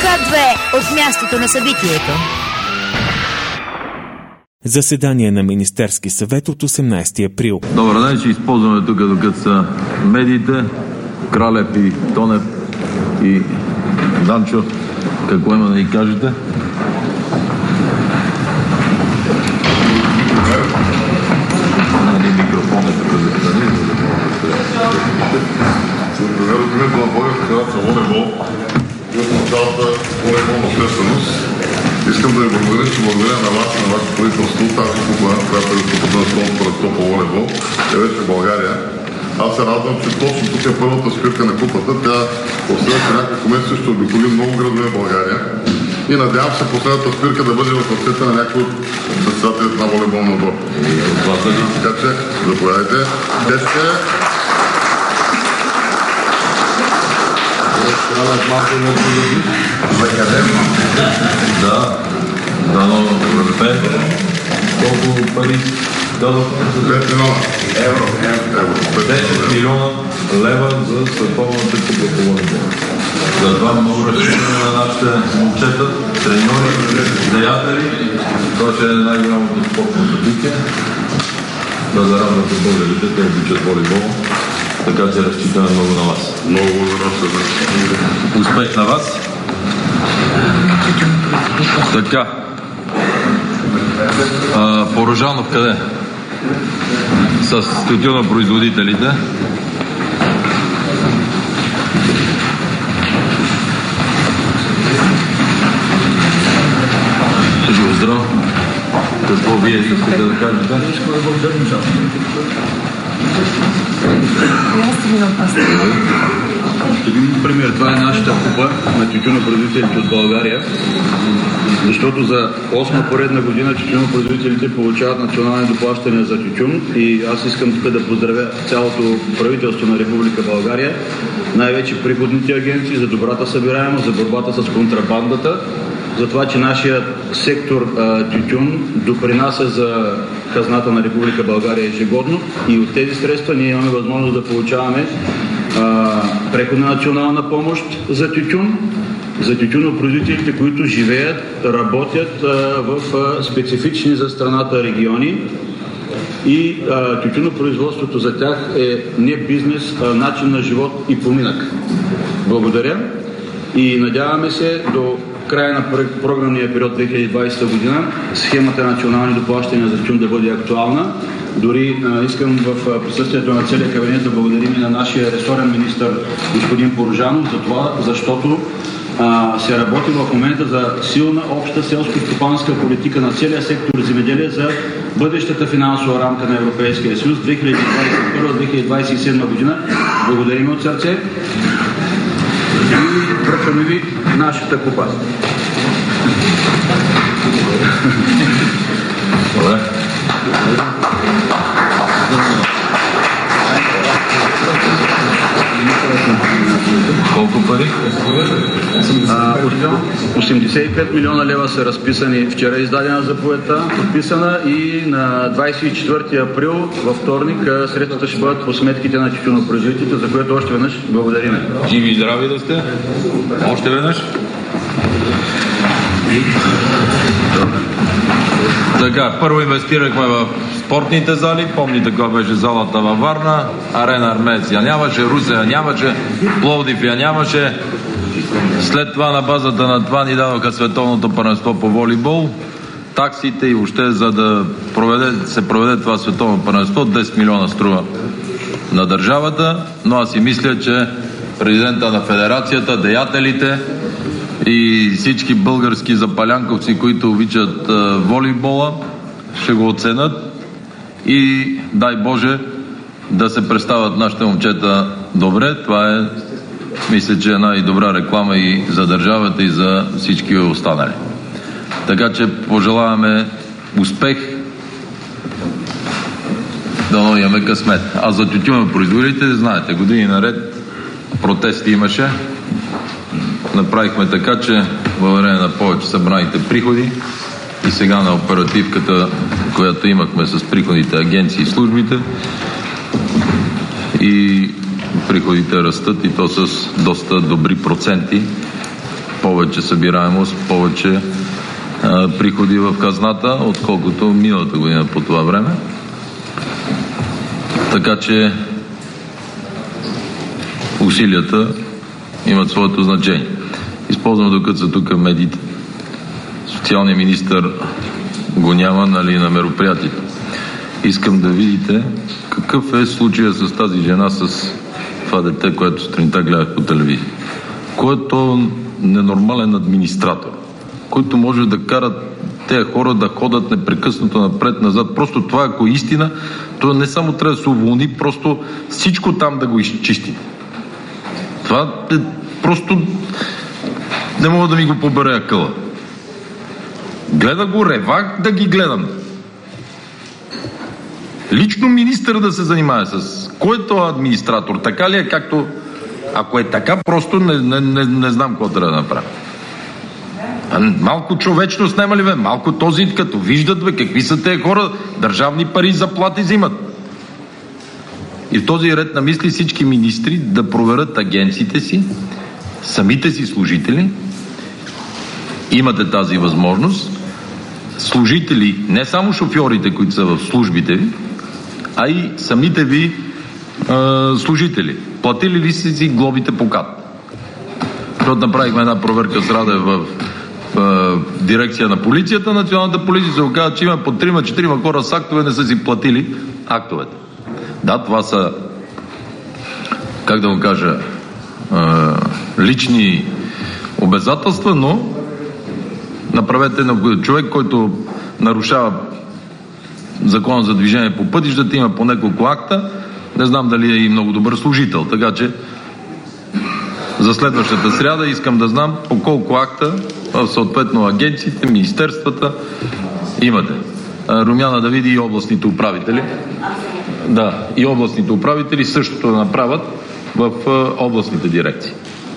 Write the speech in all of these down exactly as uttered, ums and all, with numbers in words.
К две от мястото на събитието. Заседание на Министерски съвет от осемнайсети април. Добър ден, ще използваме тук, докато са медиите, Кралев и Тонев и Данчо. Какво има да ни кажете? Микрофон е тук за страни, за да мога да от името на Българска федерация волейбол и от началата волейболна общественост искам да ви благодаря, че благодаря на вас и на вашето правителство тази купа, която е купата на Столното първенство по волейбол, е вече в България. Аз се радвам, че точно тук е първата спирка на купата. Тя в следващите няколко месеца ще обиколи много градове в България. И надявам се последната спирка да бъде в ръцете на някой от председателите на волейболния отбор. Така че, заповядайте. Десете. За къде? Да. Да, но пет. Колко пари дадохме? пет милиона евро. десет милиона лева за световната купа по волейбол. За това много разчитаме на нашите момчета, треньори, деятели. Това ще е най-голямото спортно събитие. Да зарадвате българите, те обичат волейбол. Така че разчитаме много на вас. Много благодаря. Успех на вас. Така. А, Порожанов къде? С тютюнопроизводителите. Живо здраво. Какво вие искате да кажете? Пример, това е нашата купа на тютюнопроизводителите от България, защото за осма поредна година тютюнопроизводителите получават национални доплащания за тютюн и аз искам тук да поздравя цялото правителство на Република България, най-вече приходните агенции за добрата събираемост, за борбата с контрабандата, за това, че нашия сектор а, тютюн допринася за хазната на Република България ежегодно и от тези средства ние имаме възможност да получаваме а, преходна национална помощ за тютюн, за тютюнопроизводителите, които живеят, работят а, в а, специфични за страната региони и а, тютюнопроизводството за тях е не бизнес, а начин на живот и поминък. Благодаря и надяваме се до края на програмния период две хиляди и двадесета година схемата на национални доплащания за тютюн да бъде актуална. Дори а, искам в присъствието на целия кабинет да благодарим и на нашия ресорен министър господин Порожанов за това, защото а, се работи в момента за силна обща селско-стопанска политика на целия сектор земеделие за бъдещата финансова рамка на Европейския съюз две хиляди двадесет и първа - две хиляди двадесет и седма година. Благодарим от сърце. И връчваме ви нашата купа. Добре. Колко пари? А, осемдесет и пет милиона лева са разписани. Вчера е издадена заповедта, подписана и на двадесет и четвърти април, във вторник, средствата ще бъдат по сметките на тютюнопроизводителите, за което още веднъж благодарим. Живи и здрави да сте. Още веднъж. Така, първо инвестирахме в спортните зали. Помните каква беше залата във Варна. Арена Армеец я нямаше, Русе я нямаше, Пловдив я нямаше. След това на базата на това ни дадоха световното първенство по волейбол. Таксите и въобще за да проведе, се проведе това световно първенство десет милиона струва на държавата. Но аз си мисля, че президента на федерацията, деятелите и всички български запалянковци, които обичат а, волейбола, ще го оценят и дай Боже да се представят нашите момчета добре. Това е, мисля, че е най-добра реклама и за държавата, и за всички останали. Така че пожелаваме успех, да имаме късмет. А за тютюнопроизводителите, знаете, години наред протести имаше. Направихме така, че благодарение на повече събраните приходи и сега на оперативката, която имахме с приходните агенции и службите, и приходите растат и то с доста добри проценти, повече повече събираемост, повече а, приходи в хазната, отколкото миналата година по това време. Така че усилията имат своето значение. Използвам, докато са тук медиите. Социалният министър го няма, нали, на мероприятието. Искам да видите какъв е случая с тази жена, с това дете, което сутринта гледах по телевизия. Който ненормален администратор, който може да карат тези хора да ходят непрекъснато напред-назад. Просто това, ако е истина, то не само трябва да се уволни, просто всичко там да го изчисти. Това е просто... Не мога да ми го побере акъла. Гледа го, ревах да ги гледам. Лично министър да се занимава с... Кой е този администратор? Така ли е, както... Ако е така, просто не, не, не, не знам какво трябва да направя. Малко човечност няма ли, бе? Малко този, като виждат, бе, какви са тези хора, държавни пари, заплати взимат. И в този ред на мисли всички министри да проверят агенциите си, самите си служители. Имате тази възможност. Служители, не само шофьорите, които са в службите ви, а и самите ви е, служители. Платили ли си си глобите по КАТ? Защото направихме една проверка с Раде в, в, в дирекция на полицията, националната полиция се оказа, че има по трима-четирима хора с актове, не са си платили актовете. Да, това са, как да го кажа, е, лични обязателства, но направете на човек, който нарушава закона за движение по пътищата, има по няколко акта, не знам дали е и много добър служител, така че за следващата сряда искам да знам по колко акта в съответно агенциите, министерствата имате. Румяна да види и областните управители. Да, и областните управители същото да направят в областните дирекции.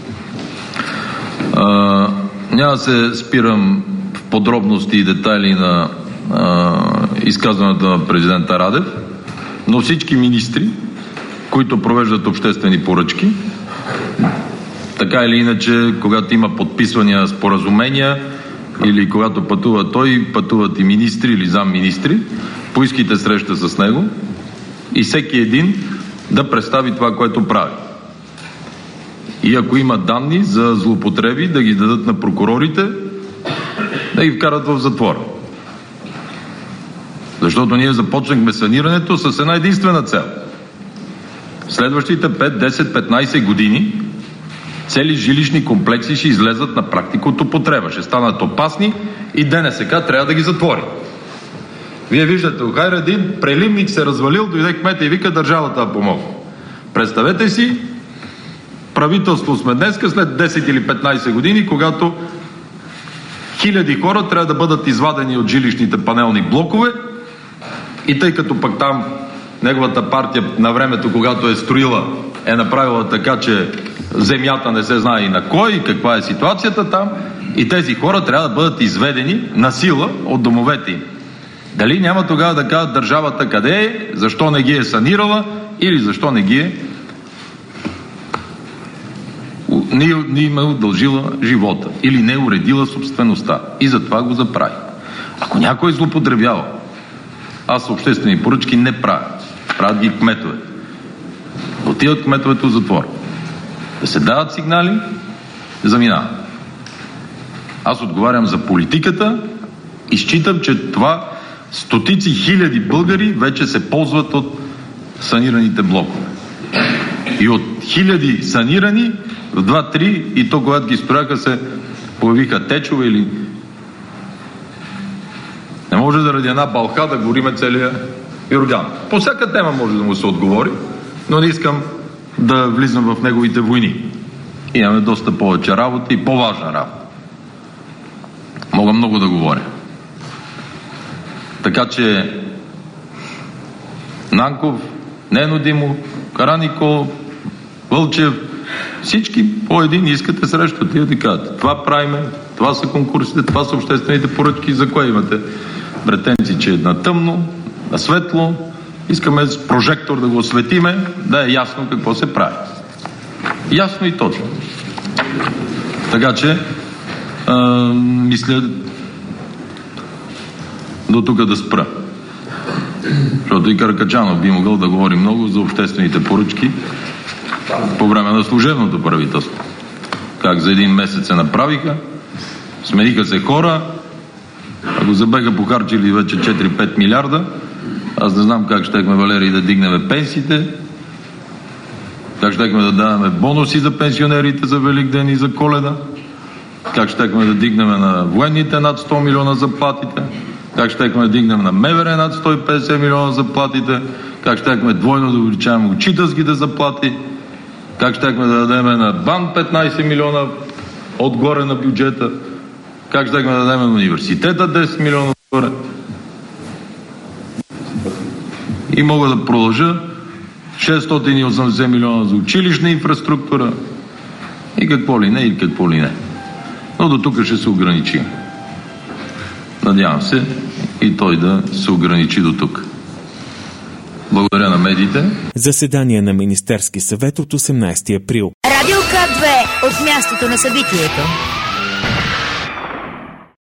А, няма да се спирам в подробности и детайли на а, изказването на президента Радев, но всички министри, които провеждат обществени поръчки, така или иначе, когато има подписвания споразумения или когато пътува той, пътуват и министри или замминистри, поискайте среща с него и всеки един да представи това, което прави. И ако има данни за злоупотреби, да ги дадат на прокурорите, да ги вкарат в затвора. Защото ние започнахме санирането с една единствена цел. Следващите пет, десет, петнайсет години цели жилищни комплекси ще излезат на практика от употреба. Ще станат опасни и ДНСК трябва да ги затвори. Вие виждате, Охайр един преливник се развалил, дойде кмета и вика държавата да помогне. Представете си, правителство сме днеска след десет или петнайсет години, когато хиляди хора трябва да бъдат извадени от жилищните панелни блокове и тъй като пък там неговата партия на времето, когато е строила, е направила така, че земята не се знае и на кой, и каква е ситуацията там, и тези хора трябва да бъдат изведени на сила от домовете им. Дали няма тогава да кажат държавата къде е, защо не ги е санирала или защо не ги е не, не им е удължила живота или не е уредила собствеността и затова го заправи. Ако някой злоупотребява, аз обществени поръчки не правя. Правят ги кметовете. Отиват кметовете в затвор. Да се дават сигнали, заминава. Аз отговарям за политиката и считам, че това стотици хиляди българи вече се ползват от санираните блокове. И от хиляди санирани в два-три и то, когато ги строяха, се появиха течове или... Не може заради една балка да гориме целия Йордан. По всяка тема може да му се отговори, но не искам да влизам в неговите войни. Имаме доста повече работа и по-важна работа. Мога много да говоря. Така че Нанков, Нено Димов, Караниколов, Вълчев, всички по един искате срещу тия да кажат. Това правиме, това са конкурсите, това са обществените поръчки, за кое имате претенции, че е на тъмно, на светло, искаме с прожектор да го осветиме, да е ясно какво се прави. Ясно и точно. Така че А, мисля до тук да спра. Защото и Каракачанов би могъл да говори много за обществените поръчки по време на служебното правителство. Как за един месец се направиха, смениха се хора, ако за бега похарчили вече четири-пет милиарда, аз не знам как щехме, Валерий, да дигнем пенсиите, как щехме да даваме бонуси за пенсионерите за Великден и за Коледа, как щехме да дигнем на военните над сто милиона заплатите, как щехме да дигнем на МВР над сто и петдесет милиона заплатите, как щехме двойно да увеличаваме учителските заплати, как щехме да дадем на БАН петнайсет милиона отгоре на бюджета, как щехме да дадем на университета десет милиона отгоре. И мога да продължа шестстотин и осемдесет милиона за училищна инфраструктура и какво ли не, и какво ли не. Но до тук ще се ограничим. Надявам се и той да се ограничи до тук. Благодаря на медиите. Заседание на Министерски съвет от осемнайсети април. Радио К две от мястото на събитието.